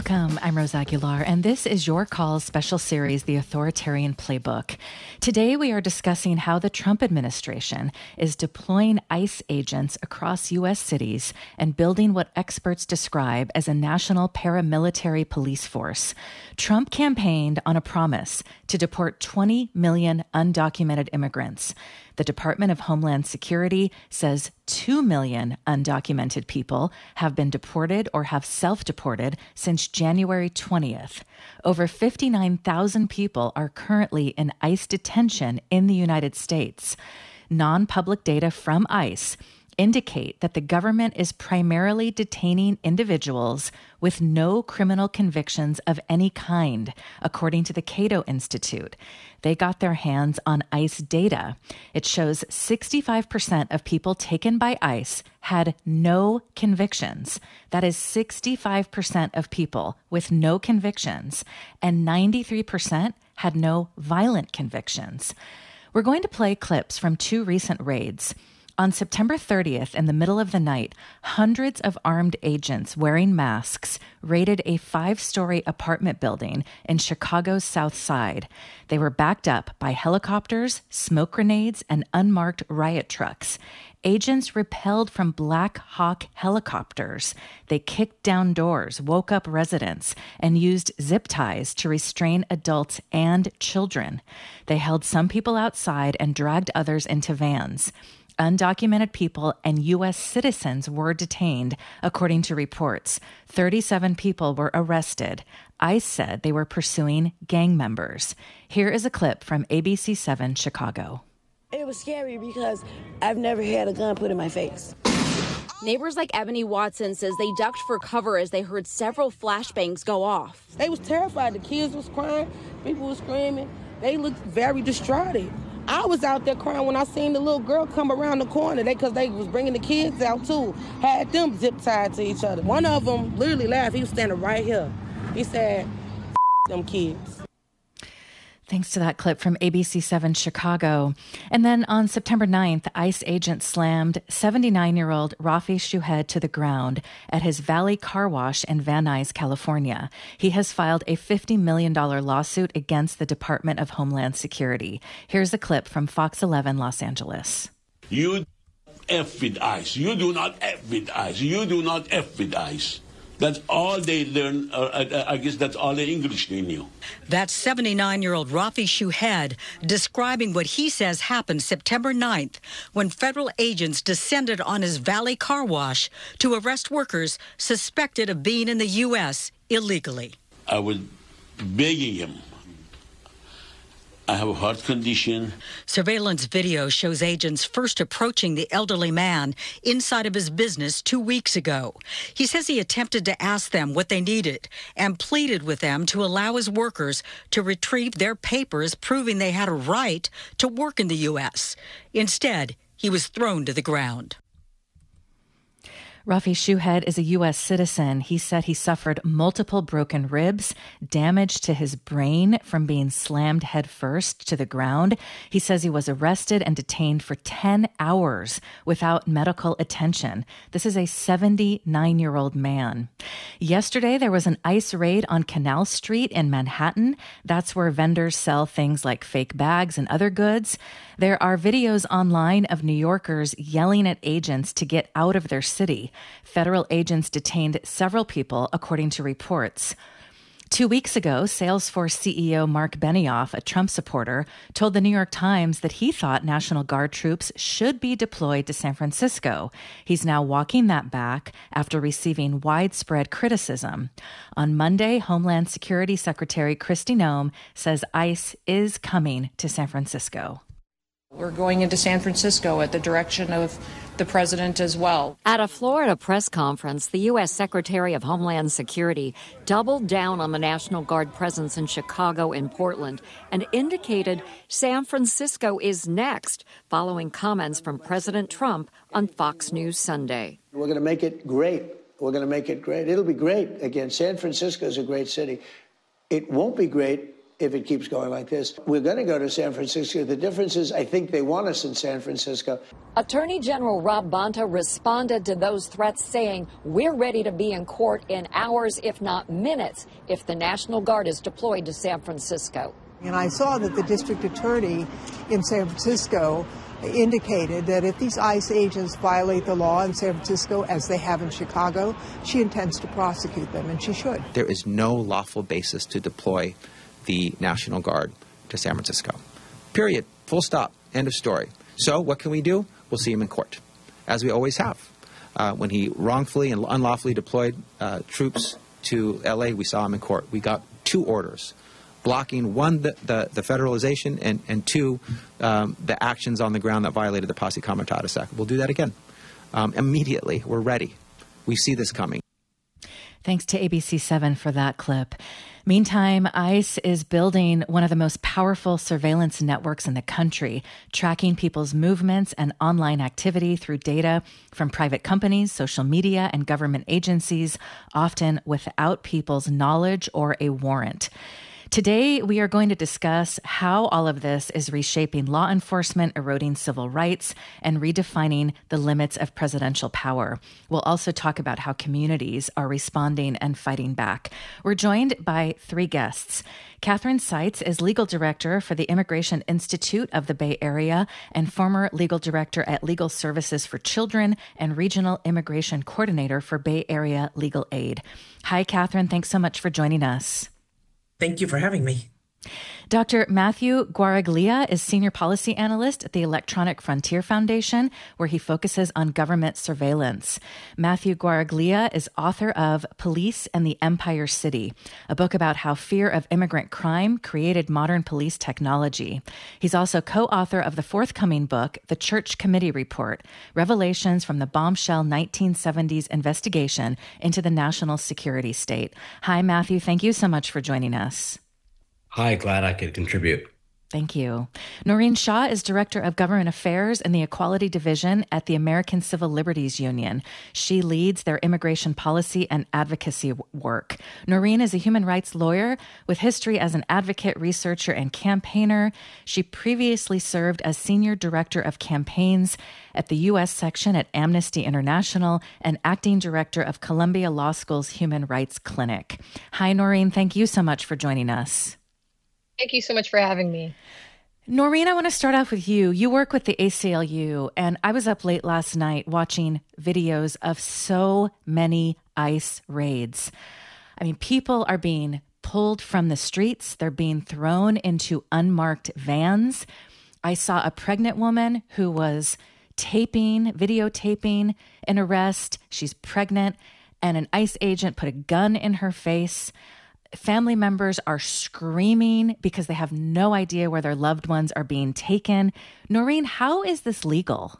Welcome. I'm Rose Aguilar, and this is Your Call's special series, The Authoritarian Playbook. Today, we are discussing how the Trump administration is deploying ICE agents across U.S. cities and building what experts describe as a national paramilitary police force. Trump campaigned on a promise to deport 20 million undocumented immigrants. The Department of Homeland Security says 2 million undocumented people have been deported or have self-deported since January 20th. Over 59,000 people are currently in ICE detention in the United States. Non-public data from ICE indicate that the government is primarily detaining individuals with no criminal convictions of any kind, according to the Cato Institute. They got their hands on ICE data. It shows 65% of people taken by ICE had no convictions. That is 65% of people with no convictions, and 93% had no violent convictions. We're going to play clips from two recent raids. On September 30th, in the middle of the night, hundreds of armed agents wearing masks raided a 5-story apartment building in Chicago's South Side. They were backed up by helicopters, smoke grenades, and unmarked riot trucks. Agents repelled from Black Hawk helicopters. They kicked down doors, woke up residents, and used zip ties to restrain adults and children. They held some people outside and dragged others into vans. Undocumented people and U.S. citizens were detained, according to reports. 37 people were arrested. ICE said they were pursuing gang members. Here is a clip from ABC 7 Chicago. It was scary because I've never had a gun put in my face. Neighbors like Ebony Watson says they ducked for cover as they heard several flashbangs go off. They was terrified. The kids was crying. People was screaming. They looked very distraught. I was out there crying when I seen the little girl come around the corner. Because they was bringing the kids out, too. Had them zip tied to each other. One of them literally laughed. He was standing right here. He said, them kids. Thanks to that clip from ABC 7 Chicago. And then on September 9th, ICE agents slammed 79-year-old Rafi Shuhed to the ground at his Valley Car Wash in Van Nuys, California. He has filed a $50 million lawsuit against the Department of Homeland Security. Here's a clip from Fox 11 Los Angeles. You F with ICE. You do not F with ICE. You do not F with ICE. That's all they learn. I guess that's all the English they knew. That's 79-year-old Rafi Shuhed describing what he says happened September 9th when federal agents descended on his Valley Car Wash to arrest workers suspected of being in the U.S. illegally. I was begging him. I have a heart condition. Surveillance video shows agents first approaching the elderly man inside of his business 2 weeks ago. He says he attempted to ask them what they needed and pleaded with them to allow his workers to retrieve their papers proving they had a right to work in the U.S. Instead, he was thrown to the ground. Rafi Shuhed is a U.S. citizen. He said he suffered multiple broken ribs, damage to his brain from being slammed headfirst to the ground. He says he was arrested and detained for 10 hours without medical attention. This is a 79-year-old man. Yesterday, there was an ICE raid on Canal Street in Manhattan. That's where vendors sell things like fake bags and other goods. There are videos online of New Yorkers yelling at agents to get out of their city. Federal agents detained several people, according to reports. 2 weeks ago, Salesforce CEO Mark Benioff, a Trump supporter, told the New York Times that he thought National Guard troops should be deployed to San Francisco. He's now walking that back after receiving widespread criticism. On Monday, Homeland Security Secretary Kristi Noem says ICE is coming to San Francisco. We're going into San Francisco at the direction of the president as well. At a Florida press conference, the U.S. Secretary of Homeland Security doubled down on the National Guard presence in Chicago and Portland and indicated San Francisco is next, following comments from President Trump on Fox News Sunday. We're going to make it great. We're going to make it great. It'll be great. Again, San Francisco is a great city. It won't be great if it keeps going like this. We're going to go to San Francisco. The difference is I think they want us in San Francisco. Attorney General Rob Bonta responded to those threats saying, we're ready to be in court in hours, if not minutes, if the National Guard is deployed to San Francisco. And I saw that the district attorney in San Francisco indicated that if these ICE agents violate the law in San Francisco, as they have in Chicago, she intends to prosecute them, and she should. There is no lawful basis to deploy the National Guard to San Francisco. Period. Full stop. End of story. So what can we do? We'll see him in court, as we always have. When he wrongfully and unlawfully deployed troops to L.A., we saw him in court. We got 2 orders, blocking, one, the federalization, and 2, the actions on the ground that violated the Posse Comitatus Act. We'll do that again. Immediately. We're ready. We see this coming. Thanks to ABC7 for that clip. Meantime, ICE is building one of the most powerful surveillance networks in the country, tracking people's movements and online activity through data from private companies, social media, and government agencies, often without people's knowledge or a warrant. Today, we are going to discuss how all of this is reshaping law enforcement, eroding civil rights, and redefining the limits of presidential power. We'll also talk about how communities are responding and fighting back. We're joined by 3 guests. Catherine Seitz is legal director for the Immigration Institute of the Bay Area and former legal director at Legal Services for Children and regional immigration coordinator for Bay Area Legal Aid. Hi, Catherine. Thanks so much for joining us. Thank you for having me. Dr. Matthew Guaraglia is Senior Policy Analyst at the Electronic Frontier Foundation, where he focuses on government surveillance. Matthew Guaraglia is author of Police and the Empire City, a book about how fear of immigrant crime created modern police technology. He's also co-author of the forthcoming book, The Church Committee Report, Revelations from the Bombshell 1970s Investigation into the National Security State. Hi, Matthew. Thank you so much for joining us. Hi, glad I could contribute. Thank you. Noreen Shaw is Director of Government Affairs in the Equality Division at the American Civil Liberties Union. She leads their immigration policy and advocacy work. Noreen is a human rights lawyer with history as an advocate, researcher, and campaigner. She previously served as Senior Director of Campaigns at the U.S. section at Amnesty International and Acting Director of Columbia Law School's Human Rights Clinic. Hi, Noreen. Thank you so much for joining us. Thank you so much for having me. Noreen, I want to start off with you. You work with the ACLU, and I was up late last night watching videos of so many ICE raids. I mean, people are being pulled from the streets. They're being thrown into unmarked vans. I saw a pregnant woman who was videotaping an arrest. She's pregnant, and an ICE agent put a gun in her face. Family members are screaming because they have no idea where their loved ones are being taken. Noreen, how is this legal?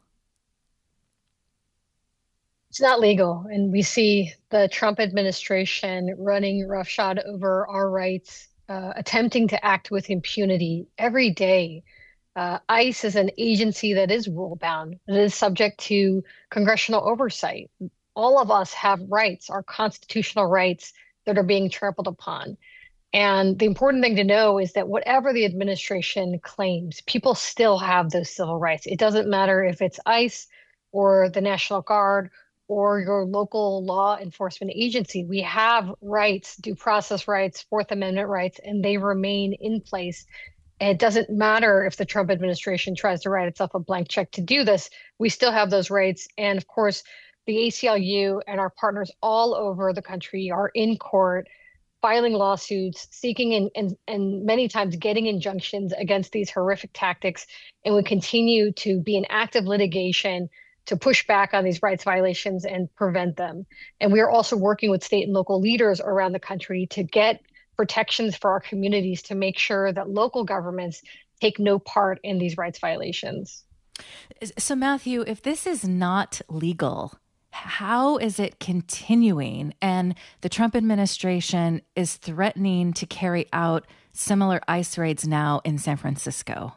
It's not legal. And we see the Trump administration running roughshod over our rights, attempting to act with impunity every day. ICE is an agency that is rule-bound. It is subject to congressional oversight. All of us have rights, our constitutional rights, that are being trampled upon. And the important thing to know is that whatever the administration claims, people still have those civil rights. It doesn't matter if it's ICE or the National Guard or your local law enforcement agency. We have rights, due process rights, Fourth Amendment rights, and they remain in place. And it doesn't matter if the Trump administration tries to write itself a blank check to do this. We still have those rights. And of course, the ACLU and our partners all over the country are in court, filing lawsuits, seeking and many times getting injunctions against these horrific tactics. And we continue to be in active litigation to push back on these rights violations and prevent them. And we are also working with state and local leaders around the country to get protections for our communities to make sure that local governments take no part in these rights violations. So, Matthew, if this is not legal, how is it continuing? And the Trump administration is threatening to carry out similar ICE raids now in San Francisco.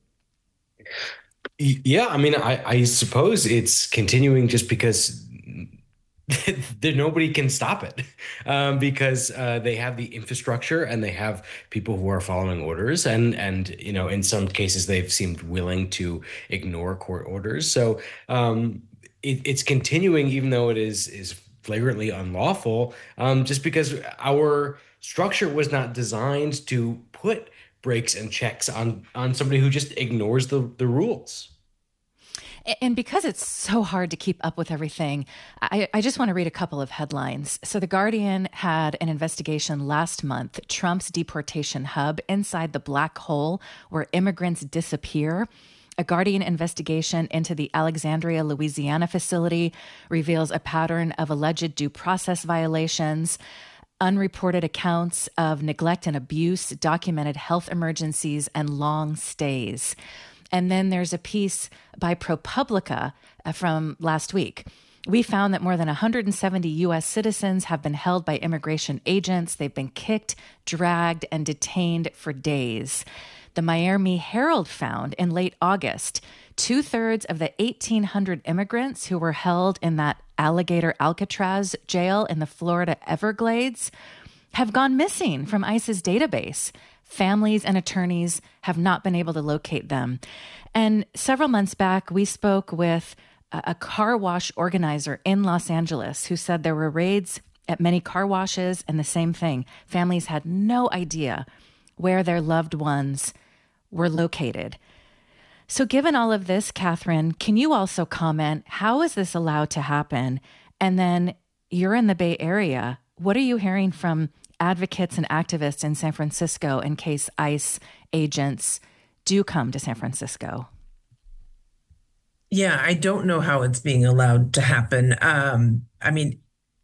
Yeah, I mean, I suppose it's continuing just because nobody can stop it because they have the infrastructure and they have people who are following orders. And in some cases, they've seemed willing to ignore court orders. So it's continuing, even though it is flagrantly unlawful, just because our structure was not designed to put brakes and checks on somebody who just ignores the rules. And because it's so hard to keep up with everything, I just want to read a couple of headlines. So The Guardian had an investigation last month, Trump's deportation hub inside the black hole where immigrants disappear. A Guardian investigation into the Alexandria, Louisiana facility reveals a pattern of alleged due process violations. Unreported accounts of neglect and abuse, documented health emergencies, and long stays. And then there's a piece by ProPublica from last week. We found that more than 170 U.S. citizens have been held by immigration agents. They've been kicked, dragged, and detained for days. The Miami Herald found in late August, 2/3 of the 1,800 immigrants who were held in that Alligator Alcatraz jail in the Florida Everglades have gone missing from ICE's database. Families and attorneys have not been able to locate them. And several months back, we spoke with a car wash organizer in Los Angeles who said there were raids at many car washes and the same thing. Families had no idea where their loved ones were located. So given all of this, Catherine, can you also comment, how is this allowed to happen? And then you're in the Bay Area. What are you hearing from advocates and activists in San Francisco in case ICE agents do come to San Francisco? Yeah, I don't know how it's being allowed to happen. I mean,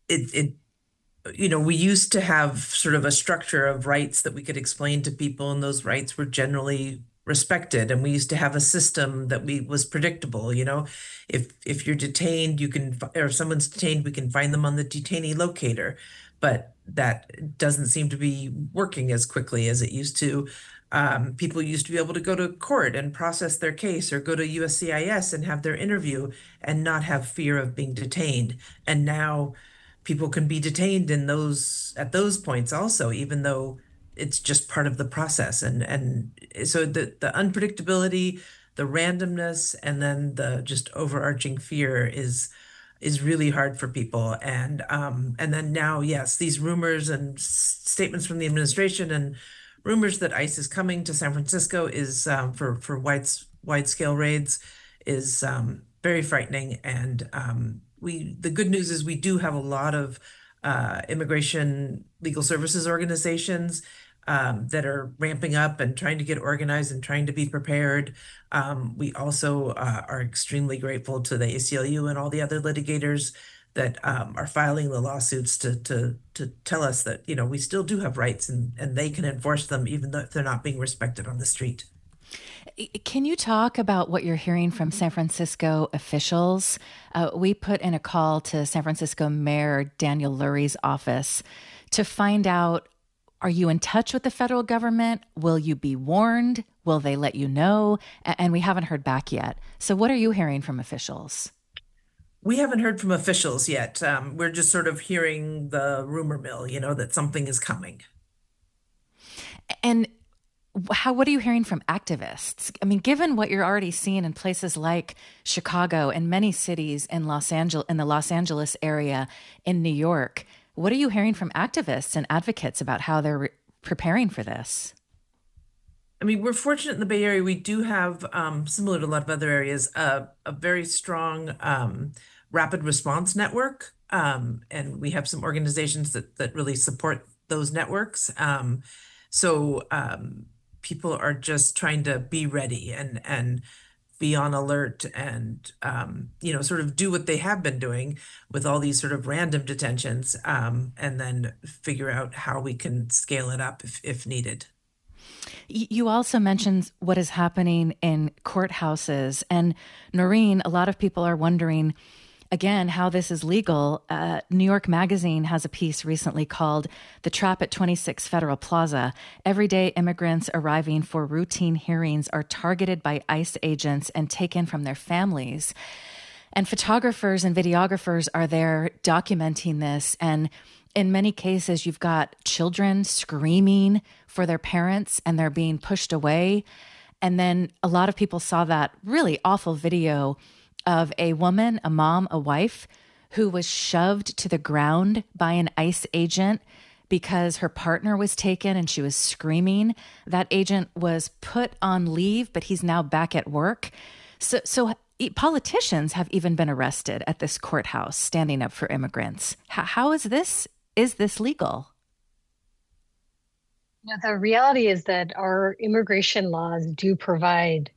we used to have sort of a structure of rights that we could explain to people, and those rights were generally respected. And we used to have a system that was predictable. If you're detained, or if someone's detained, we can find them on the detainee locator. But that doesn't seem to be working as quickly as it used to. People used to be able to go to court and process their case, or go to USCIS and have their interview and not have fear of being detained. And now people can be detained at those points also, even though it's just part of the process. And so the unpredictability, the randomness, and then the just overarching fear is really hard for people. And then now, yes, these rumors and statements from the administration and rumors that ICE is coming to San Francisco is for wide scale raids is very frightening. And the good news is we do have a lot of immigration legal services organizations that are ramping up and trying to get organized and trying to be prepared. We also are extremely grateful to the ACLU and all the other litigators that are filing the lawsuits to tell us that, we still do have rights and they can enforce them even though they're not being respected on the street. Can you talk about what you're hearing from San Francisco officials? We put in a call to San Francisco Mayor Daniel Lurie's office to find out, are you in touch with the federal government? Will you be warned? Will they let you know? And we haven't heard back yet. So what are you hearing from officials? We haven't heard from officials yet. We're just sort of hearing the rumor mill, that something is coming. And what are you hearing from activists? I mean, given what you're already seeing in places like Chicago and many cities in the Los Angeles area, in New York, what are you hearing from activists and advocates about how they're preparing for this? I mean, we're fortunate in the Bay Area. We do have, similar to a lot of other areas, a very strong rapid response network. And we have some organizations that really support those networks. So people are just trying to be ready and be on alert and, sort of do what they have been doing with all these sort of random detentions, and then figure out how we can scale it up if needed. You also mentioned what is happening in courthouses. And Noreen, a lot of people are wondering, again, how this is legal. New York Magazine has a piece recently called "The Trap at 26 Federal Plaza." Everyday immigrants arriving for routine hearings are targeted by ICE agents and taken from their families. And photographers and videographers are there documenting this. And in many cases, you've got children screaming for their parents and they're being pushed away. And then a lot of people saw that really awful video of a woman, a mom, a wife, who was shoved to the ground by an ICE agent because her partner was taken and she was screaming. That agent was put on leave, but he's now back at work. So politicians have even been arrested at this courthouse standing up for immigrants. How is this legal? The reality is that our immigration laws do provide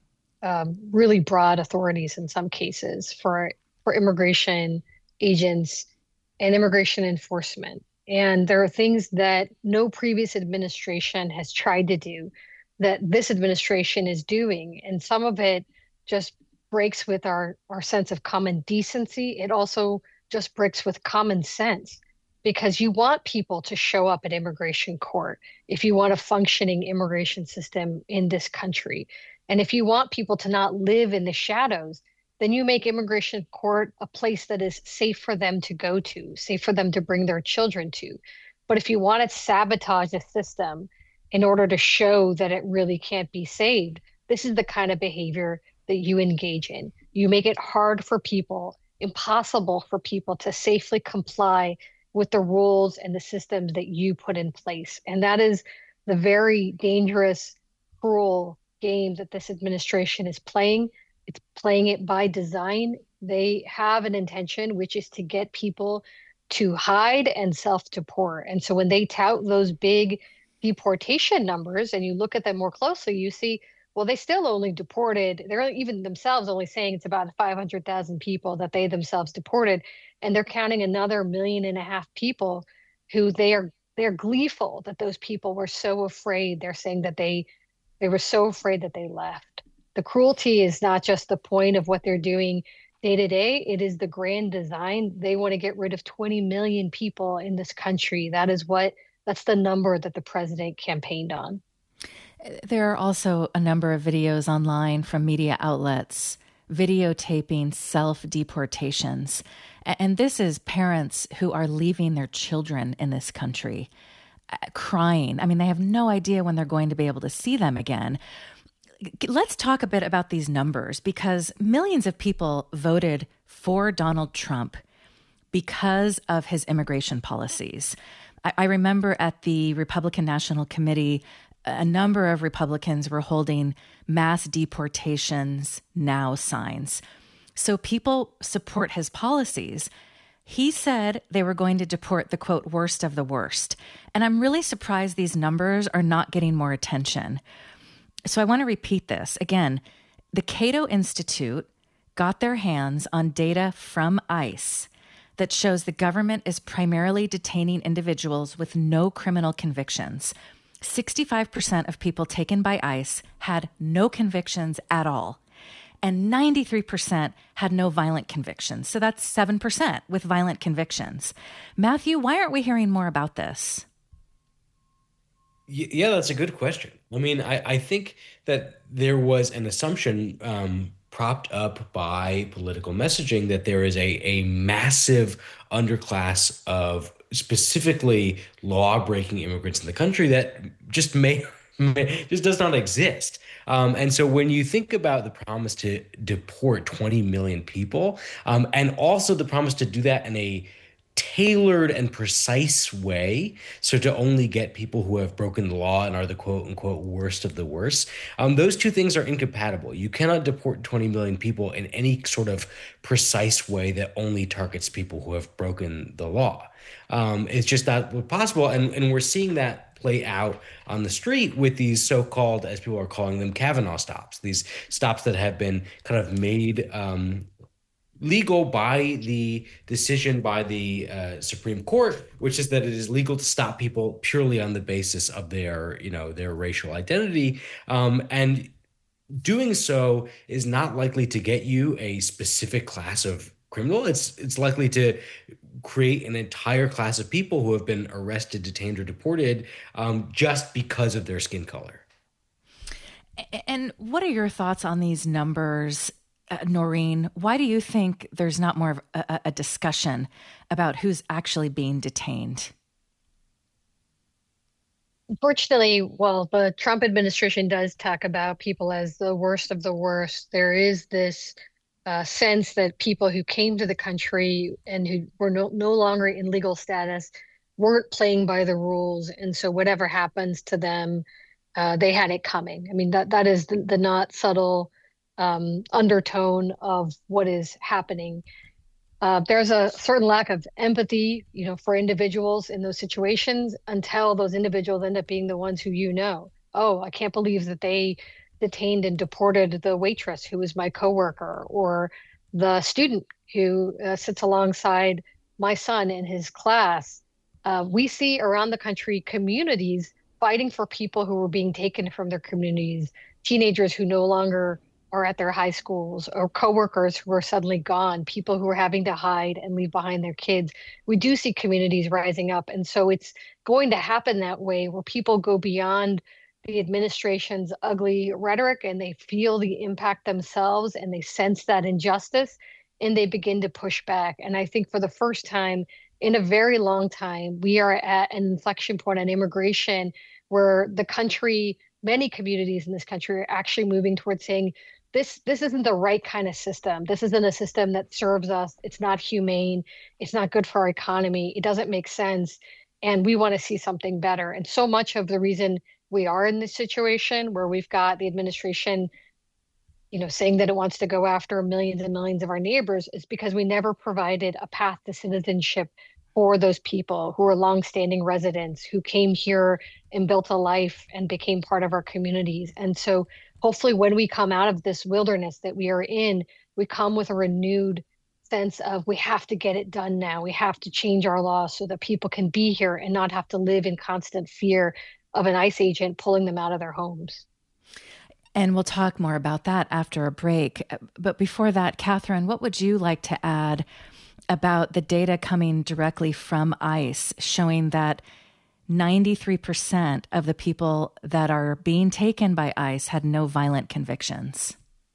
really broad authorities in some cases for immigration agents and immigration enforcement. And there are things that no previous administration has tried to do that this administration is doing. And some of it just breaks with our sense of common decency. It also just breaks with common sense, because you want people to show up at immigration court if you want a functioning immigration system in this country. And if you want people to not live in the shadows, then you make immigration court a place that is safe for them to go to, safe for them to bring their children to. But if you want to sabotage the system in order to show that it really can't be saved, this is the kind of behavior that you engage in. You make it hard for people, impossible for people to safely comply with the rules and the systems that you put in place. And that is the very dangerous, cruel game that this administration is playing. It's playing it by design. They have an intention, which is to get people to hide and self-deport. And so when they tout those big deportation numbers and you look at them more closely, you see, well, they still only deported, they're even themselves only saying it's about 500,000 people that they themselves deported. And they're counting another 1.5 million people who they're gleeful that those people were so afraid. They're saying that they were so afraid that they left. The cruelty is not just the point of what they're doing day to day. It is the grand design. They want to get rid of 20 million people in this country. That's the number that the president campaigned on. There are also a number of videos online from media outlets videotaping self-deportations. And this is parents who are leaving their children in this country, crying. I mean, they have no idea when they're going to be able to see them again. Let's talk a bit about these numbers, because millions of people voted for Donald Trump because of his immigration policies. I remember at the Republican National Committee, a number of Republicans were holding mass deportations now signs. So people support his policies. He said they were going to deport the, quote, worst of the worst. And I'm really surprised these numbers are not getting more attention. So I want to repeat this. Again, the Cato Institute got their hands on data from ICE that shows the government is primarily detaining individuals with no criminal convictions. 65% of people taken by ICE had no convictions at all, and 93% had no violent convictions. So that's 7% with violent convictions. Matthew, why aren't we hearing more about this? Yeah, that's a good question. I mean, I think that there was an assumption propped up by political messaging that there is a massive underclass of specifically law-breaking immigrants in the country that just just does not exist. And so when you think about the promise to deport 20 million people, and also the promise to do that in a tailored and precise way, so to only get people who have broken the law and are the quote unquote worst of the worst, those two things are incompatible. You cannot deport 20 million people in any sort of precise way that only targets people who have broken the law. It's just not possible. And we're seeing that play out on the street with these so-called, as people are calling them, Kavanaugh stops, these stops that have been kind of made legal by the decision by the Supreme Court, which is that it is legal to stop people purely on the basis of their racial identity. And doing so is not likely to get you a specific class of criminal. It's likely to create an entire class of people who have been arrested, detained, or deported just because of their skin color. And what are your thoughts on these numbers? Noreen, why do you think there's not more of a discussion about who's actually being detained? Unfortunately, well, the Trump administration does talk about people as the worst of the worst. There is this sense that people who came to the country and who were no longer in legal status weren't playing by the rules. And so whatever happens to them, they had it coming. I mean, that is the not subtle undertone of what is happening. There's a certain lack of empathy, for individuals in those situations until those individuals end up being the ones who oh, I can't believe that they detained and deported the waitress who was my coworker, or the student who sits alongside my son in his class. We see around the country communities fighting for people who were being taken from their communities, teenagers who no longer are at their high schools, or coworkers who are suddenly gone, people who are having to hide and leave behind their kids. We do see communities rising up. And so it's going to happen that way, where people go beyond the administration's ugly rhetoric and they feel the impact themselves and they sense that injustice and they begin to push back. And I think for the first time in a very long time, we are at an inflection point on immigration where the country, many communities in this country, are actually moving towards saying, this isn't the right kind of system. This isn't a system that serves us. It's not humane. It's not good for our economy. It doesn't make sense. And we want to see something better. And so much of the reason we are in this situation where we've got the administration, saying that it wants to go after millions and millions of our neighbors is because we never provided a path to citizenship for those people who are longstanding residents, who came here and built a life and became part of our communities. And so hopefully when we come out of this wilderness that we are in, we come with a renewed sense of we have to get it done now. We have to change our laws so that people can be here and not have to live in constant fear of an ICE agent pulling them out of their homes. And we'll talk more about that after a break. But before that, Catherine, what would you like to add about the data coming directly from ICE showing that 93% of the people that are being taken by ICE had no violent convictions?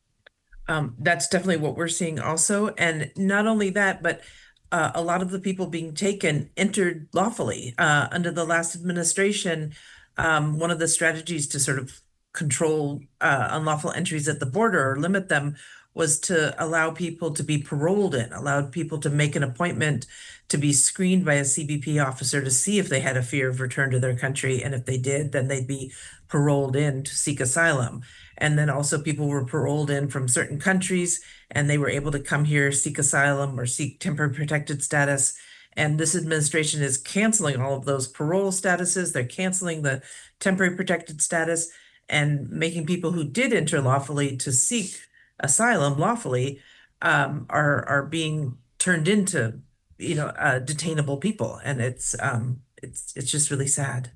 That's definitely what we're seeing also. And not only that, but a lot of the people being taken entered lawfully. Under the last administration, one of the strategies to sort of control unlawful entries at the border or limit them was to allow people to be paroled in, allowed people to make an appointment to be screened by a CBP officer to see if they had a fear of return to their country. And if they did, then they'd be paroled in to seek asylum. And then also people were paroled in from certain countries and they were able to come here, seek asylum or seek temporary protected status. And this administration is canceling all of those parole statuses. They're canceling the temporary protected status and making people who did enter lawfully to seek asylum lawfully are being turned into detainable people, and it's just really sad.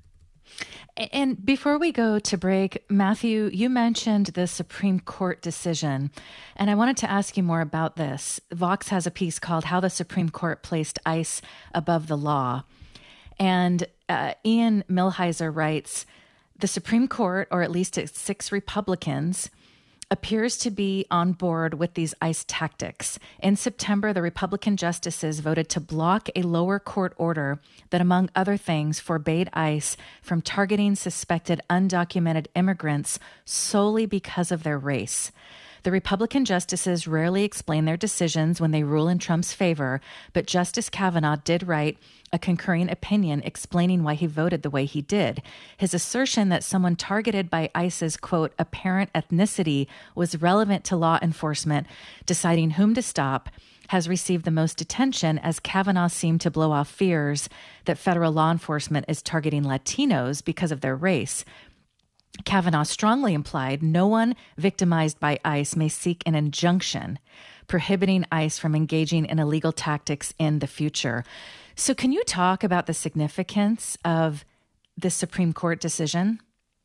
And before we go to break, Matthew, you mentioned the Supreme Court decision, and I wanted to ask you more about this. Vox has a piece called "How the Supreme Court Placed ICE Above the Law," and Ian Millhiser writes, "The Supreme Court, or at least its 6 Republicans, appears to be on board with these ICE tactics. In September, the Republican justices voted to block a lower court order that, among other things, forbade ICE from targeting suspected undocumented immigrants solely because of their race. The Republican justices rarely explain their decisions when they rule in Trump's favor, but Justice Kavanaugh did write a concurring opinion explaining why he voted the way he did. His assertion that someone targeted by ICE's, quote, apparent ethnicity was relevant to law enforcement deciding whom to stop has received the most attention, as Kavanaugh seemed to blow off fears that federal law enforcement is targeting Latinos because of their race. Kavanaugh strongly implied no one victimized by ICE may seek an injunction prohibiting ICE from engaging in illegal tactics in the future." So can you talk about the significance of the Supreme Court decision?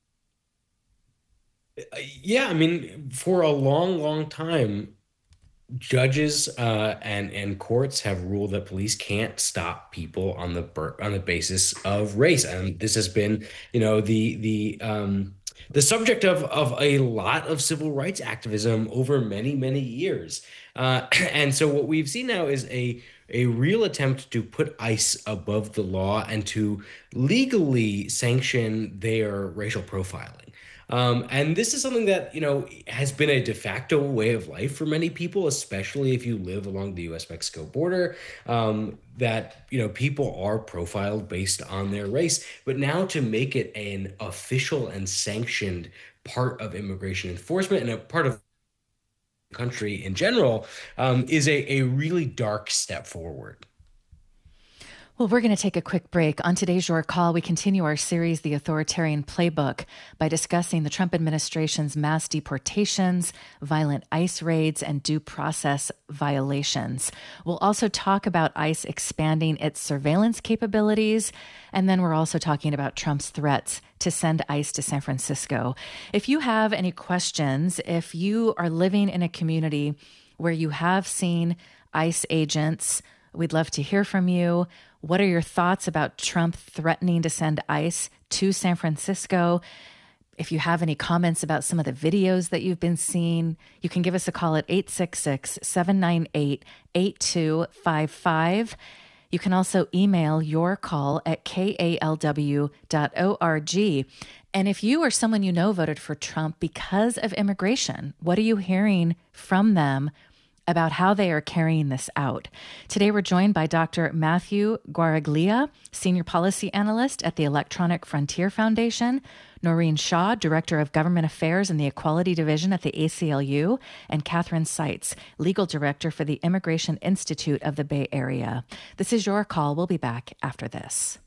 Yeah, I mean, for a long time, judges and courts have ruled that police can't stop people on the basis of race, and this has been, the subject of a lot of civil rights activism over many, many years. And so what we've seen now is a real attempt to put ICE above the law and to legally sanction their racial profiling. And this is something that, has been a de facto way of life for many people, especially if you live along the US-Mexico border, that, people are profiled based on their race. But now to make it an official and sanctioned part of immigration enforcement and a part of the country in general, is a really dark step forward. Well, we're going to take a quick break. On today's Your Call, we continue our series, The Authoritarian Playbook, by discussing the Trump administration's mass deportations, violent ICE raids, and due process violations. We'll also talk about ICE expanding its surveillance capabilities, and then we're also talking about Trump's threats to send ICE to San Francisco. If you have any questions, if you are living in a community where you have seen ICE agents, we'd love to hear from you. What are your thoughts about Trump threatening to send ICE to San Francisco? If you have any comments about some of the videos that you've been seeing, you can give us a call at 866-798-8255. You can also email your call at kalw.org. And if you or someone you know voted for Trump because of immigration, what are you hearing from them about how they are carrying this out? Today, we're joined by Dr. Matthew Guaraglia, Senior Policy Analyst at the Electronic Frontier Foundation, Noreen Shaw, Director of Government Affairs in the Equality Division at the ACLU, and Catherine Seitz, Legal Director for the Immigration Institute of the Bay Area. This is Your Call. We'll be back after this.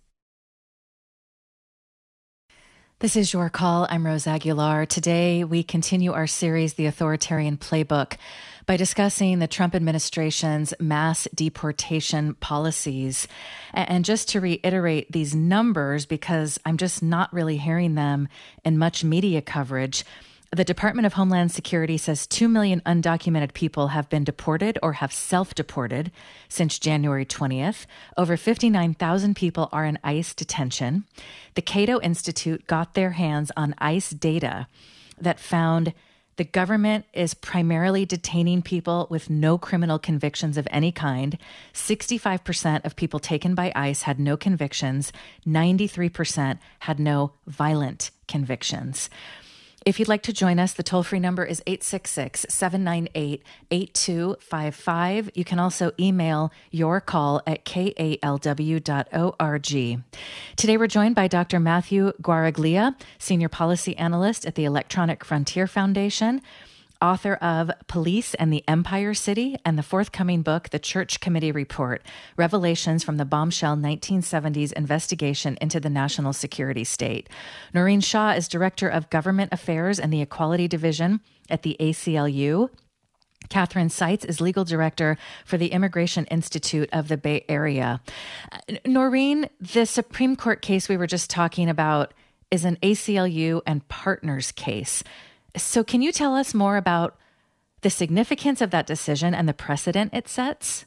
This is Your Call. I'm Rose Aguilar. Today, we continue our series, The Authoritarian Playbook, by discussing the Trump administration's mass deportation policies. And just to reiterate these numbers, because I'm just not really hearing them in much media coverage, the Department of Homeland Security says 2 million undocumented people have been deported or have self-deported since January 20th. Over 59,000 people are in ICE detention. The Cato Institute got their hands on ICE data that found the government is primarily detaining people with no criminal convictions of any kind. 65% of people taken by ICE had no convictions. 93% had no violent convictions. If you'd like to join us, the toll-free number is 866-798-8255. You can also email your call at kalw.org. Today, we're joined by Dr. Matthew Guaraglia, Senior Policy Analyst at the Electronic Frontier Foundation, author of Police and the Empire City, and the forthcoming book, The Church Committee Report, Revelations from the Bombshell 1970s Investigation into the National Security State. Noreen Shaw is Director of Government Affairs and the Equality Division at the ACLU. Catherine Seitz is Legal Director for the Immigration Institute of the Bay Area. Noreen, the Supreme Court case we were just talking about is an ACLU and partners case. So can you tell us more about the significance of that decision and the precedent it sets?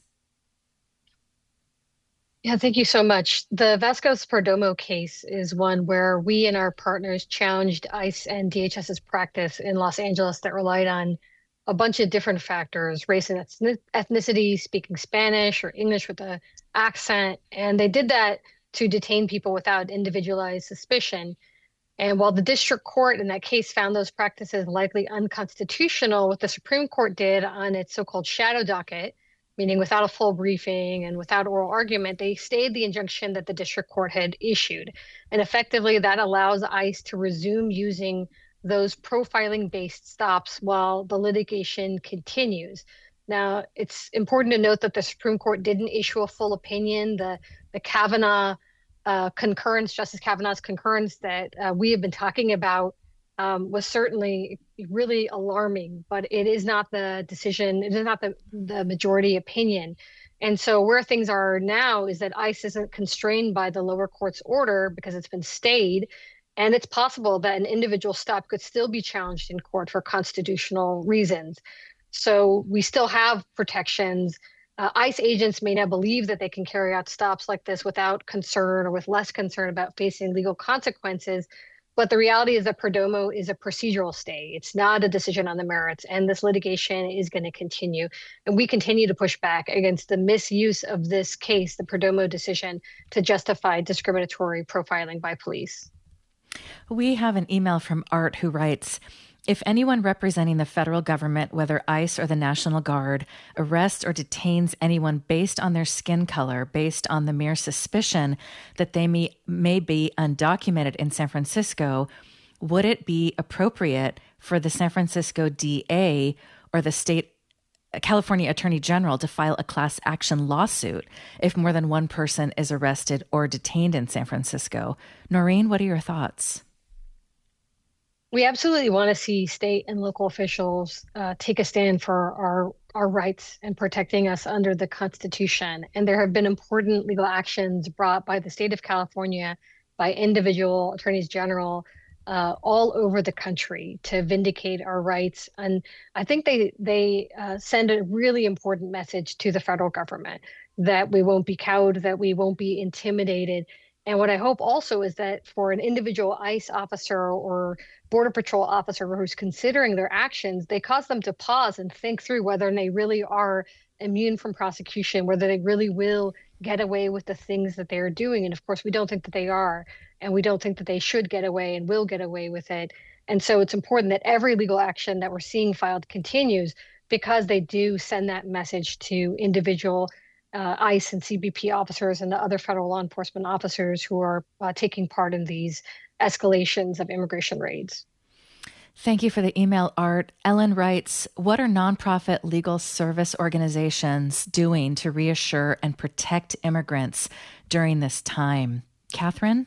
Yeah, thank you so much. The Vasquez-Perdomo case is one where we and our partners challenged ICE and DHS's practice in Los Angeles that relied on a bunch of different factors, race and ethnicity, speaking Spanish or English with an accent. And they did that to detain people without individualized suspicion. And while the district court in that case found those practices likely unconstitutional, what the Supreme Court did on its so-called shadow docket, meaning without a full briefing and without oral argument, they stayed the injunction that the district court had issued. And effectively, that allows ICE to resume using those profiling-based stops while the litigation continues. Now, it's important to note that the Supreme Court didn't issue a full opinion. The Kavanaugh concurrence, Justice Kavanaugh's concurrence that we have been talking about was certainly really alarming, but it is not the decision, it is not the majority opinion. And so where things are now is that ICE isn't constrained by the lower court's order because it's been stayed. And it's possible that an individual stop could still be challenged in court for constitutional reasons. So we still have protections. ICE agents may now believe that they can carry out stops like this without concern or with less concern about facing legal consequences. But the reality is that Perdomo is a procedural stay. It's not a decision on the merits, and this litigation is going to continue. And we continue to push back against the misuse of this case, the Perdomo decision, to justify discriminatory profiling by police. We have an email from Art who writes, if anyone representing the federal government, whether ICE or the National Guard, arrests or detains anyone based on their skin color, based on the mere suspicion that they may be undocumented in San Francisco, would it be appropriate for the San Francisco DA or the state California Attorney General to file a class action lawsuit if more than one person is arrested or detained in San Francisco? Noreen, what are your thoughts? We absolutely want to see state and local officials take a stand for our rights and protecting us under the Constitution. And there have been important legal actions brought by the state of California, by individual attorneys general all over the country to vindicate our rights. And I think they send a really important message to the federal government that we won't be cowed, that we won't be intimidated. And what I hope also is that for an individual ICE officer or Border Patrol officer who's considering their actions, they cause them to pause and think through whether they really are immune from prosecution, whether they really will get away with the things that they are doing. And of course, we don't think that they are, and we don't think that they should get away and will get away with it. And so it's important that every legal action that we're seeing filed continues, because they do send that message to individual ICE and CBP officers and the other federal law enforcement officers who are taking part in these escalations of immigration raids. Thank you for the email, Art. Ellen writes, what are nonprofit legal service organizations doing to reassure and protect immigrants during this time? Catherine?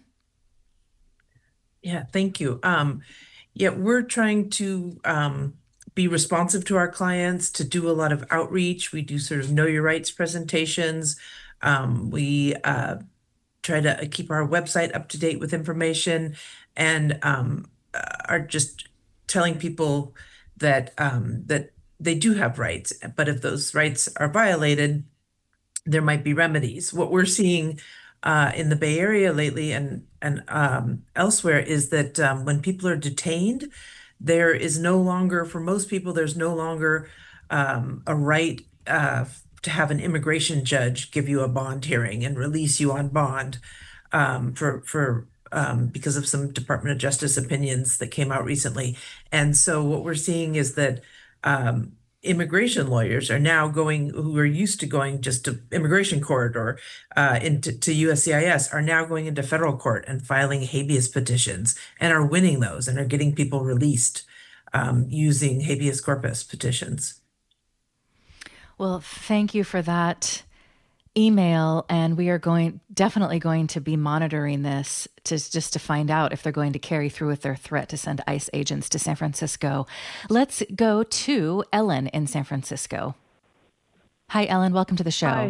Yeah, thank you. We're trying to be responsive to our clients, to do a lot of outreach. We do sort of know your rights presentations. We try to keep our website up to date with information, and are just telling people that that they do have rights, but if those rights are violated, there might be remedies. What we're seeing in the Bay Area lately and elsewhere is that when people are detained, there is no longer, for most people, there's no longer a right to have an immigration judge give you a bond hearing and release you on bond because of some Department of Justice opinions that came out recently. And so what we're seeing is that immigration lawyers are now going, who are used to going just to immigration court or to USCIS, are now going into federal court and filing habeas petitions and are winning those and are getting people released using habeas corpus petitions. Well, thank you for that email, and we are definitely going to be monitoring this just to find out if they're going to carry through with their threat to send ICE agents to San Francisco. Let's go to Ellen in San Francisco. Hi, Ellen. Welcome to the show.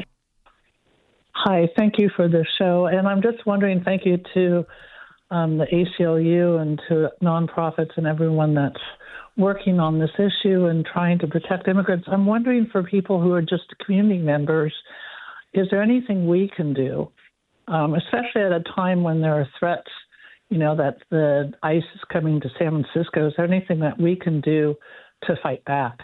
Hi. Thank you for the show. And I'm just wondering, thank you to the ACLU and to nonprofits and everyone that's working on this issue and trying to protect immigrants. I'm wondering, for people who are just community members, is there anything we can do, especially at a time when there are threats, that the ICE is coming to San Francisco? Is there anything that we can do to fight back?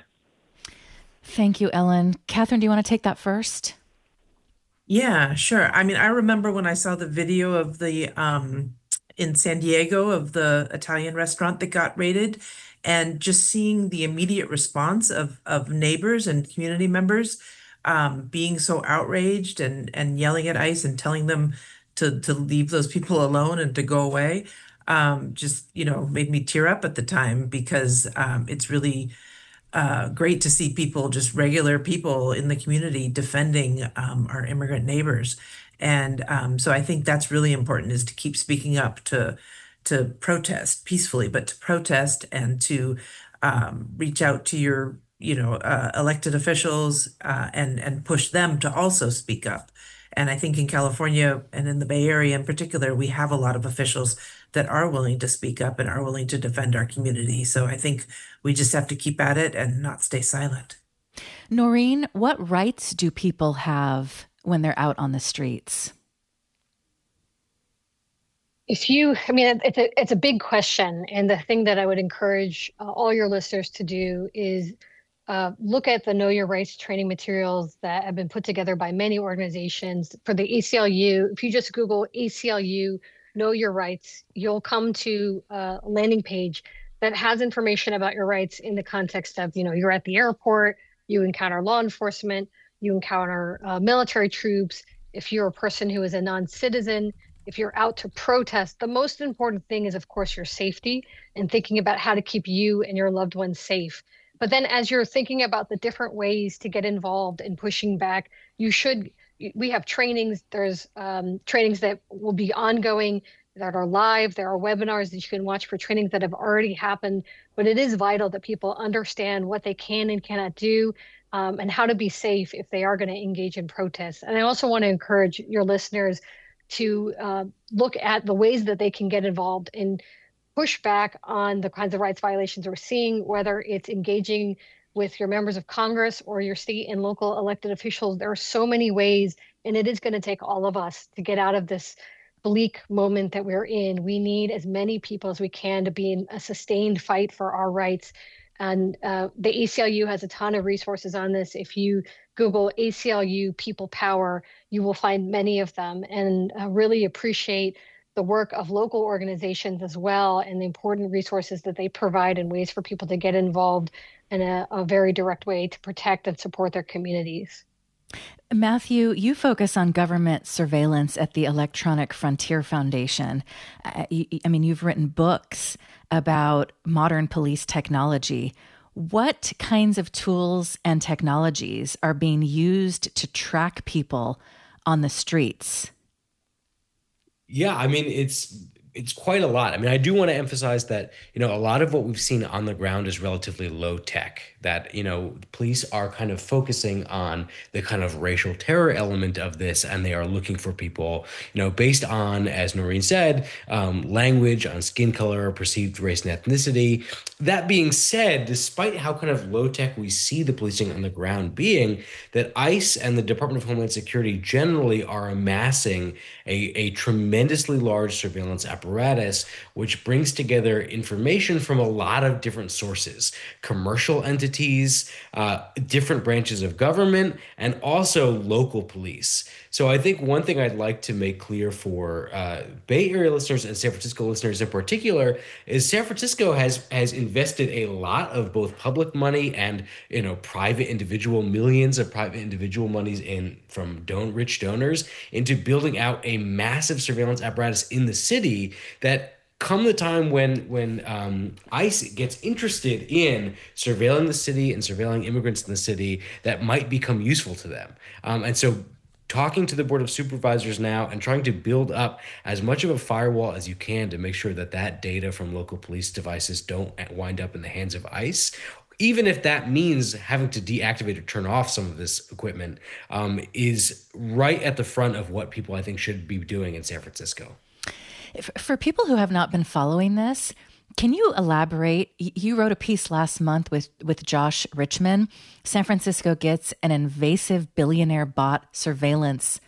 Thank you, Ellen. Catherine, do you want to take that first? Yeah, sure. I mean, I remember when I saw the video of the in San Diego of the Italian restaurant that got raided, and just seeing the immediate response of neighbors and community members being so outraged and yelling at ICE and telling them to leave those people alone and to go away, just made me tear up at the time, because it's really great to see people, just regular people in the community, defending our immigrant neighbors. And so I think that's really important, is to keep speaking up, to protest peacefully, but to protest and to reach out to your elected officials and push them to also speak up. And I think in California and in the Bay Area in particular, we have a lot of officials that are willing to speak up and are willing to defend our community. So I think we just have to keep at it and not stay silent. Noreen, what rights do people have when they're out on the streets? It's a big question. And the thing that I would encourage all your listeners to do is look at the Know Your Rights training materials that have been put together by many organizations. For the ACLU, if you just Google ACLU Know Your Rights, you'll come to a landing page that has information about your rights in the context of, you're at the airport, you encounter law enforcement, you encounter military troops. If you're a person who is a non-citizen, if you're out to protest, the most important thing is, of course, your safety and thinking about how to keep you and your loved ones safe. But then as you're thinking about the different ways to get involved in pushing back, we have trainings. There's trainings that will be ongoing, that are live. There are webinars that you can watch for trainings that have already happened. But it is vital that people understand what they can and cannot do, and how to be safe if they are going to engage in protests. And I also want to encourage your listeners to look at the ways that they can get involved and push back on the kinds of rights violations we're seeing, whether it's engaging with your members of Congress or your state and local elected officials. There are so many ways, and it is going to take all of us to get out of this bleak moment that we're in. We need as many people as we can to be in a sustained fight for our rights. And the ACLU has a ton of resources on this. If you Google ACLU People Power, you will find many of them, and really appreciate the work of local organizations as well, and the important resources that they provide and ways for people to get involved in a very direct way to protect and support their communities. Matthew, you focus on government surveillance at the Electronic Frontier Foundation. You've written books about modern police technology. What kinds of tools and technologies are being used to track people on the streets? Yeah, it's quite a lot. I do want to emphasize that, a lot of what we've seen on the ground is relatively low tech, that, police are kind of focusing on the kind of racial terror element of this. And they are looking for people, based on, as Noreen said, language, on skin color, perceived race and ethnicity. That being said, despite how kind of low tech we see the policing on the ground being, that ICE and the Department of Homeland Security generally are amassing a tremendously large surveillance apparatus, which brings together information from a lot of different sources, commercial entities, different branches of government, and also local police. So I think one thing I'd like to make clear for Bay Area listeners and San Francisco listeners in particular is San Francisco has invested a lot of both public money and private individual, millions of private individual monies from rich donors into building out a massive surveillance apparatus in the city that come the time when ICE gets interested in surveilling the city and surveilling immigrants in the city, that might become useful to them. And so talking to the Board of Supervisors now and trying to build up as much of a firewall as you can to make sure that data from local police devices don't wind up in the hands of ICE, even if that means having to deactivate or turn off some of this equipment, is right at the front of what people, I think, should be doing in San Francisco. For people who have not been following this, can you elaborate? You wrote a piece last month with Josh Richman. San Francisco gets an invasive billionaire bot surveillance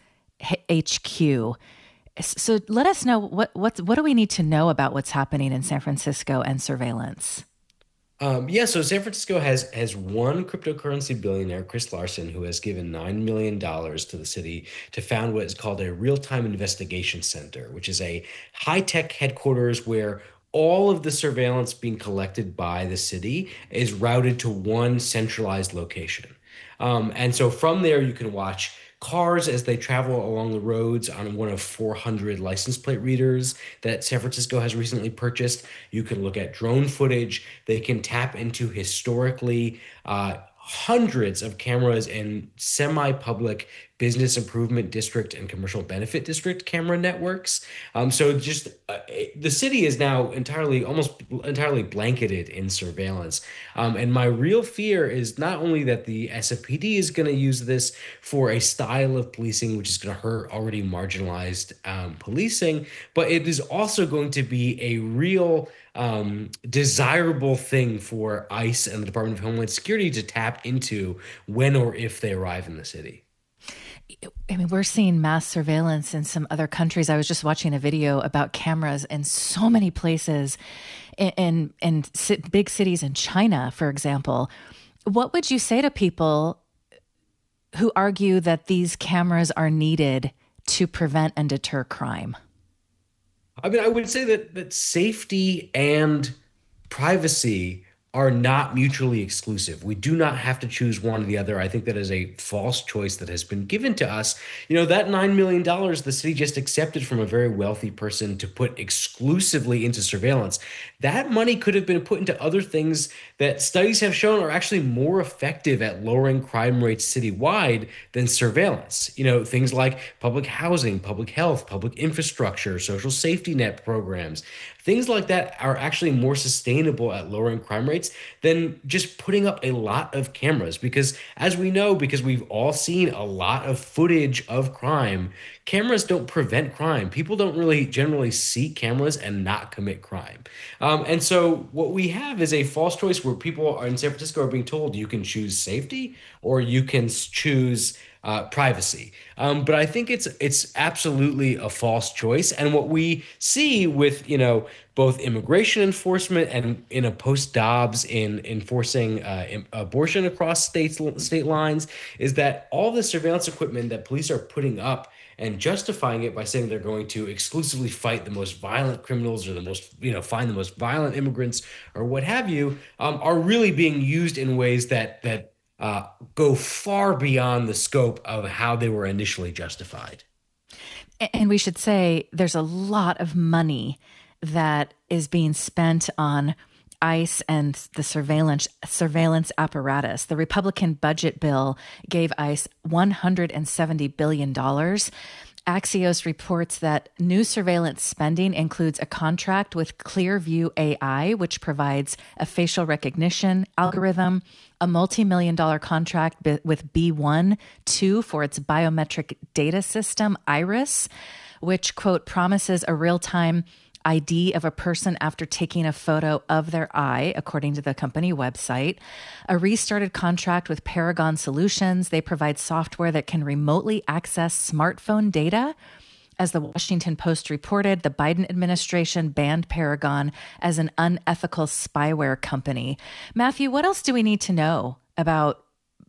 HQ. So let us know what do we need to know about what's happening in San Francisco and surveillance? So San Francisco has one cryptocurrency billionaire, Chris Larsen, who has given $9 million to the city to found what is called a real-time investigation center, which is a high-tech headquarters where all of the surveillance being collected by the city is routed to one centralized location. And so from there, you can watch cars as they travel along the roads on one of 400 license plate readers that San Francisco has recently purchased. You can look at drone footage. They can tap into historically hundreds of cameras in semi-public business improvement district and commercial benefit district camera networks. So just the city is now almost entirely blanketed in surveillance. And my real fear is not only that the SFPD is going to use this for a style of policing which is going to hurt already marginalized policing, but it is also going to be a real desirable thing for ICE and the Department of Homeland Security to tap into when or if they arrive in the city. I mean, we're seeing mass surveillance in some other countries. I was just watching a video about cameras in so many places in big cities in China, for example. What would you say to people who argue that these cameras are needed to prevent and deter crime? I mean, I would say that safety and privacy are not mutually exclusive. We do not have to choose one or the other. I think that is a false choice that has been given to us. You know, that $9 million the city just accepted from a very wealthy person to put exclusively into surveillance, that money could have been put into other things that studies have shown are actually more effective at lowering crime rates citywide than surveillance. You know, things like public housing, public health, public infrastructure, social safety net programs. Things like that are actually more sustainable at lowering crime rates than just putting up a lot of cameras. Because as we know, because we've all seen a lot of footage of crime, cameras don't prevent crime. People don't really generally see cameras and not commit crime. And so what we have is a false choice where people in San Francisco are being told you can choose safety or you can choose privacy. But I think it's absolutely a false choice. And what we see with, you know, both immigration enforcement and in a post-Dobbs in enforcing abortion across state lines is that all the surveillance equipment that police are putting up and justifying it by saying they're going to exclusively fight the most violent criminals or the most, you know, find the most violent immigrants or what have you, are really being used in ways that go far beyond the scope of how they were initially justified. And we should say there's a lot of money that is being spent on ICE and the surveillance apparatus. The Republican budget bill gave ICE $170 billion. Axios reports that new surveillance spending includes a contract with Clearview AI, which provides a facial recognition algorithm, a multi-million-dollar contract with B1-2 for its biometric data system, Iris, which, quote, promises a real-time ID of a person after taking a photo of their eye, according to the company website. A restarted contract with Paragon Solutions. They provide software that can remotely access smartphone data. As the Washington Post reported, the Biden administration banned Paragon as an unethical spyware company. Matthew, what else do we need to know about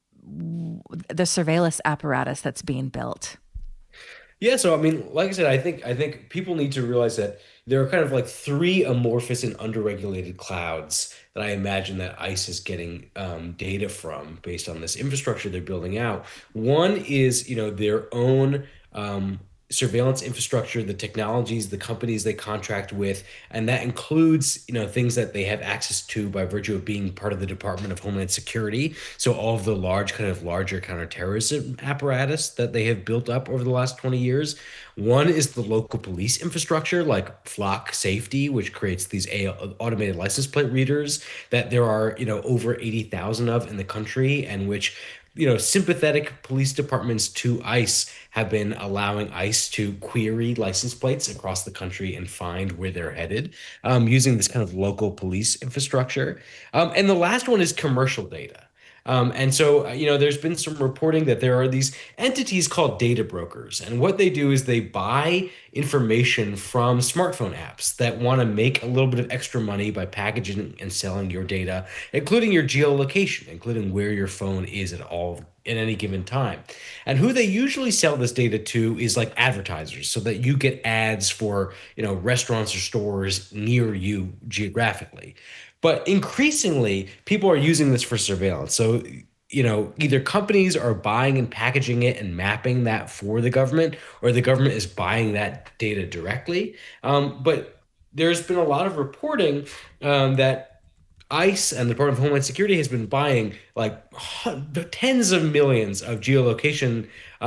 the surveillance apparatus that's being built? Yeah, so I mean, like I said, I think people need to realize that there are kind of like three amorphous and underregulated clouds that I imagine that ICE is getting data from based on this infrastructure they're building out. One is, you know, their own surveillance infrastructure, the technologies, the companies they contract with, and that includes, you know, things that they have access to by virtue of being part of the Department of Homeland Security. So all of the larger counterterrorism apparatus that they have built up over the last 20 years. One is the local police infrastructure like Flock Safety, which creates these automated license plate readers that there are, you know, over 80,000 of in the country, and which, you know, sympathetic police departments to ICE have been allowing ICE to query license plates across the country and find where they're headed using this kind of local police infrastructure. And the last one is commercial data. And so, you know, there's been some reporting that there are these entities called data brokers. And what they do is they buy information from smartphone apps that want to make a little bit of extra money by packaging and selling your data, including your geolocation, including where your phone is at any given time. And who they usually sell this data to is like advertisers, so that you get ads for, you know, restaurants or stores near you geographically. But increasingly, people are using this for surveillance. So, you know, either companies are buying and packaging it and mapping that for the government, or the government is buying that data directly. But there's been a lot of reporting that ICE and the Department of Homeland Security has been buying like tens of millions of geolocation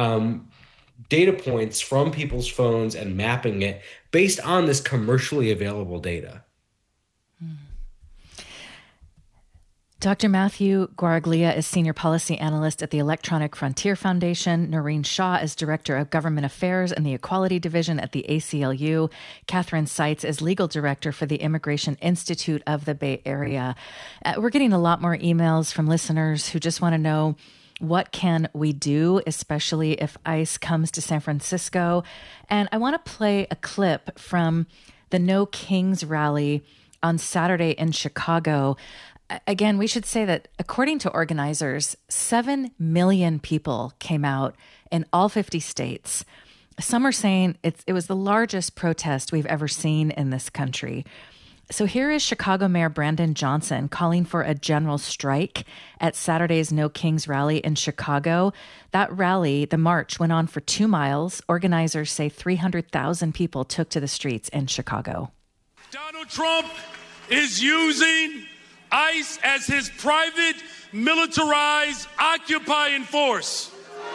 data points from people's phones and mapping it based on this commercially available data. Dr. Matthew Guaraglia is Senior Policy Analyst at the Electronic Frontier Foundation. Noreen Shaw is Director of Government Affairs and the Equality Division at the ACLU. Catherine Seitz is Legal Director for the Immigration Institute of the Bay Area. We're getting a lot more emails from listeners who just want to know What can we do, especially if ICE comes to San Francisco? And I want to play a clip from the No Kings rally on Saturday in Chicago. Again, we should say that according to organizers, 7 million people came out in all 50 states. Some are saying it was the largest protest we've ever seen in this country. So here is Chicago Mayor Brandon Johnson calling for a general strike at Saturday's No Kings rally in Chicago. That rally, the march, went on for 2 miles. Organizers say 300,000 people took to the streets in Chicago. Donald Trump is using ICE as his private, militarized, occupying force.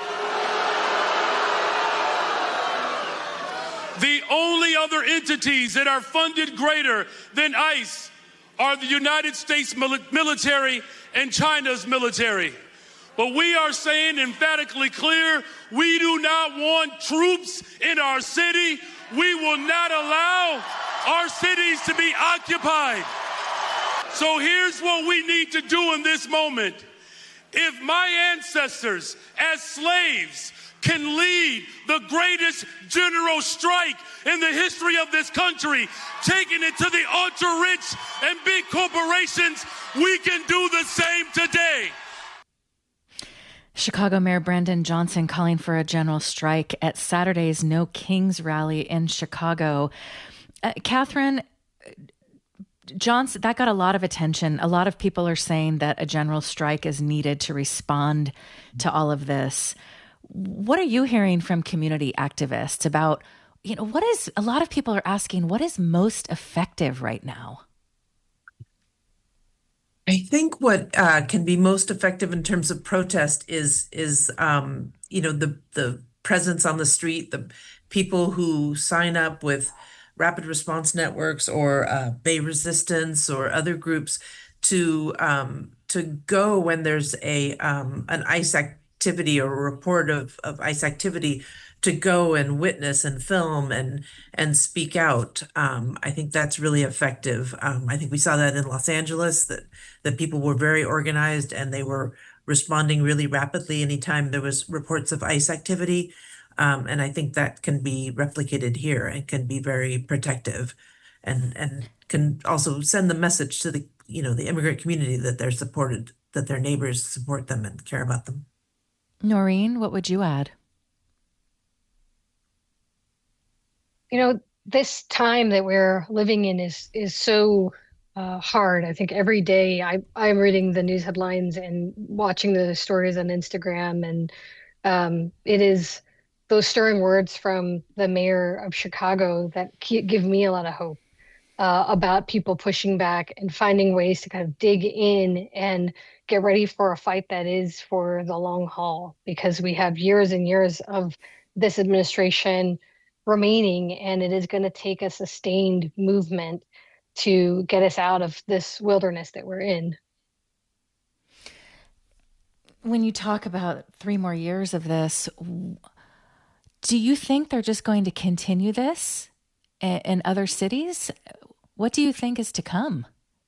The only other entities that are funded greater than ICE are the United States military and China's military. But we are saying emphatically clear, we do not want troops in our city. We will not allow our cities to be occupied. So here's what we need to do in this moment. If my ancestors as slaves can lead the greatest general strike in the history of this country, taking it to the ultra-rich and big corporations, we can do the same today. Chicago Mayor Brandon Johnson calling for a general strike at Saturday's No Kings rally in Chicago. Catherine, Johnson, that got a lot of attention. A lot of people are saying that a general strike is needed to respond to all of this. What are you hearing from community activists about, a lot of people are asking, what is most effective right now? I think what can be most effective in terms of protest is the presence on the street, the people who sign up with rapid response networks or Bay Resistance or other groups to go when there's an ICE activity or a report of ICE activity, to go and witness and film and speak out. I think that's really effective. I think we saw that in Los Angeles, that people were very organized and they were responding really rapidly anytime there was reports of ICE activity. And I think that can be replicated here and can be very protective and can also send the message to the immigrant community that they're supported, that their neighbors support them and care about them. Noreen, what would you add? This time that we're living in is so hard. I think every day I'm reading the news headlines and watching the stories on Instagram, and it is those stirring words from the mayor of Chicago that give me a lot of hope about people pushing back and finding ways to kind of dig in and get ready for a fight that is for the long haul, because we have years and years of this administration remaining, and it is going to take a sustained movement to get us out of this wilderness that we're in. When you talk about 3 more years of this, do you think they're just going to continue this in other cities? What do you think is to come?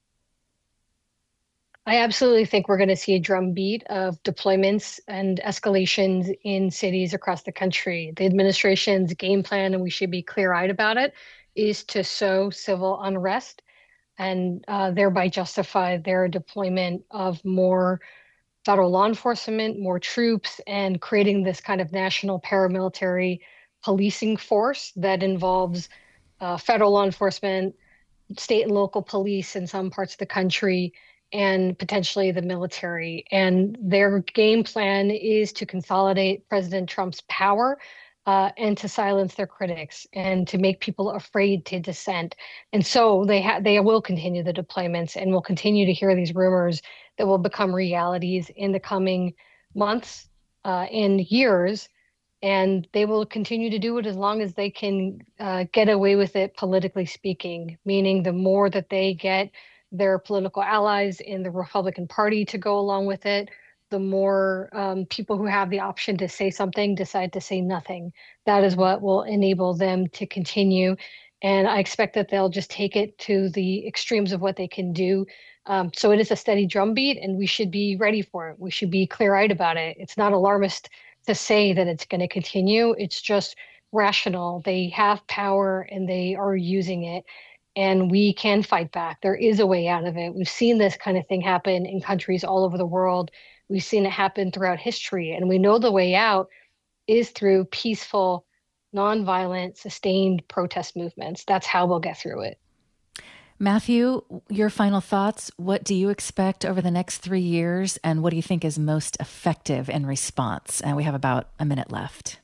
I absolutely think we're going to see a drumbeat of deployments and escalations in cities across the country. The administration's game plan, and we should be clear-eyed about it, is to sow civil unrest and thereby justify their deployment of more federal law enforcement, more troops, and creating this kind of national paramilitary policing force that involves federal law enforcement, state and local police in some parts of the country, and potentially the military. And their game plan is to consolidate President Trump's power and to silence their critics and to make people afraid to dissent. And so they will continue the deployments, and we'll continue to hear these rumors that will become realities in the coming months and years. And they will continue to do it as long as they can get away with it, politically speaking, meaning the more that they get their political allies in the Republican Party to go along with it, the more people who have the option to say something decide to say nothing. That is what will enable them to continue. And I expect that they'll just take it to the extremes of what they can do So it is a steady drumbeat, and we should be ready for it. We should be clear-eyed about it. It's not alarmist to say that it's going to continue. It's just rational. They have power and they are using it, and we can fight back. There is a way out of it. We've seen this kind of thing happen in countries all over the world. We've seen it happen throughout history, and we know the way out is through peaceful, nonviolent, sustained protest movements. That's how we'll get through it. Matthew, your final thoughts. What do you expect over the next 3 years, and what do you think is most effective in response? And we have about a minute left.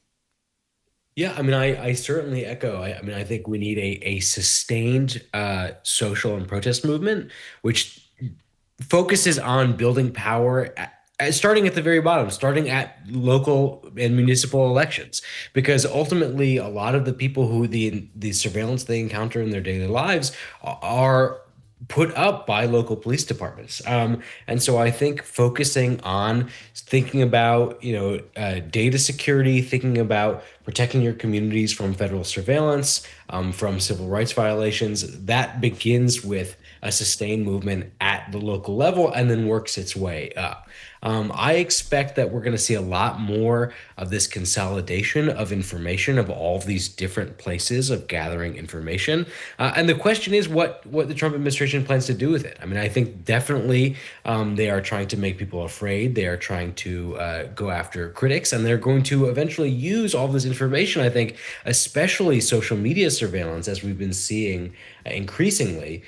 Yeah, I mean, I certainly echo. I think we need a sustained social and protest movement, which focuses on building power starting at the very bottom, starting at local and municipal elections, because ultimately a lot of the people who the surveillance they encounter in their daily lives are put up by local police departments. And so I think focusing on thinking about, data security, thinking about protecting your communities from federal surveillance, from civil rights violations, that begins with a sustained movement at the local level and then works its way up. I expect that we're going to see a lot more of this consolidation of information of all of these different places of gathering information. And the question is what the Trump administration plans to do with it. I mean, I think definitely they are trying to make people afraid. They are trying to go after critics, and they're going to eventually use all this information, I think, especially social media surveillance, as we've been seeing increasingly,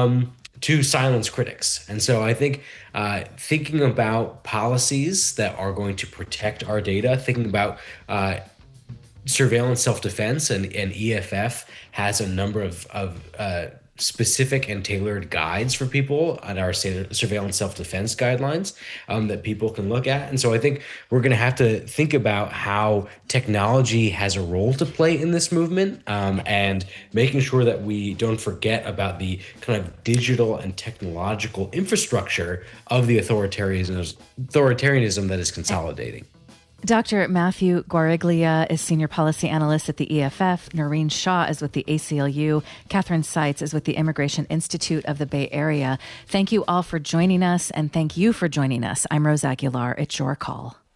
to silence critics. And so I think thinking about policies that are going to protect our data, thinking about surveillance self-defense, and EFF has a number of specific and tailored guides for people on our surveillance self-defense guidelines that people can look at. And so I think we're going to have to think about how technology has a role to play in this movement, and making sure that we don't forget about the kind of digital and technological infrastructure of the authoritarianism that is consolidating. Dr. Matthew Guariglia is Senior Policy Analyst at the EFF. Noreen Shaw is with the ACLU. Catherine Seitz is with the Immigration Institute of the Bay Area. Thank you all for joining us, and thank you for joining us. I'm Rose Aguilar. It's your call.